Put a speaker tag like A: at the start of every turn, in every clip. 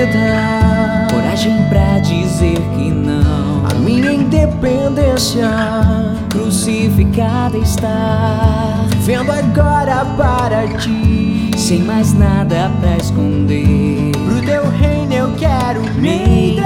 A: vida,
B: coragem pra dizer que não.
A: a minha independência
B: Crucificada está,
A: vivendo agora para ti.
B: sem mais nada pra esconder.
A: Pro teu reino eu quero me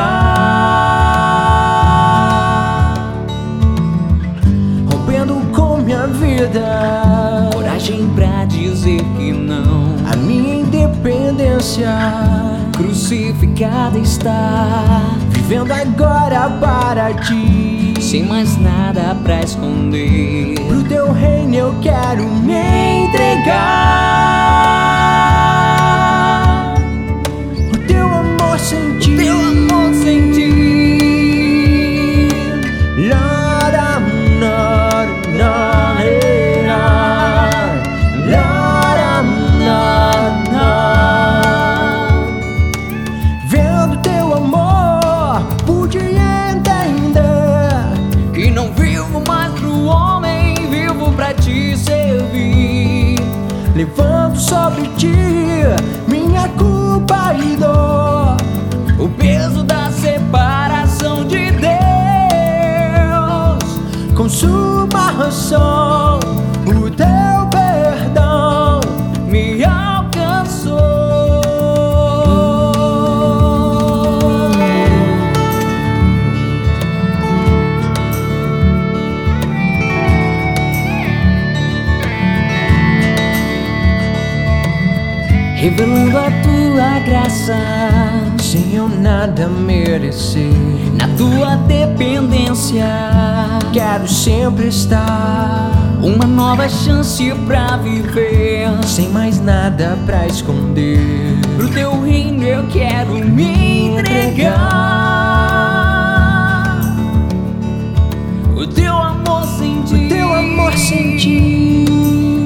A: entregar, rompendo com minha vida,
B: Coragem pra dizer que não.
A: a minha independência
B: Crucificada está,
A: vivendo agora para ti.
B: sem mais nada pra esconder.
A: Pro teu reino eu quero me entregar, o teu amor sentir,
B: Teu amor sentir.
A: Vendo teu amor, pude entender
B: Que não vivo mais pro homem, vivo pra te servir.
A: levando sobre ti minha culpa e dor,
B: O peso da separação de Deus.
A: com sua razão, o teu perdão
B: Me alcançou. Revelando a tua graça,
A: sem eu nada merecer.
B: na tua dependência,
A: Quero sempre estar,
B: uma nova chance pra viver.
A: sem mais nada pra esconder.
B: Pro teu reino eu quero me entregar, o teu amor sentir.
A: O teu amor sentir,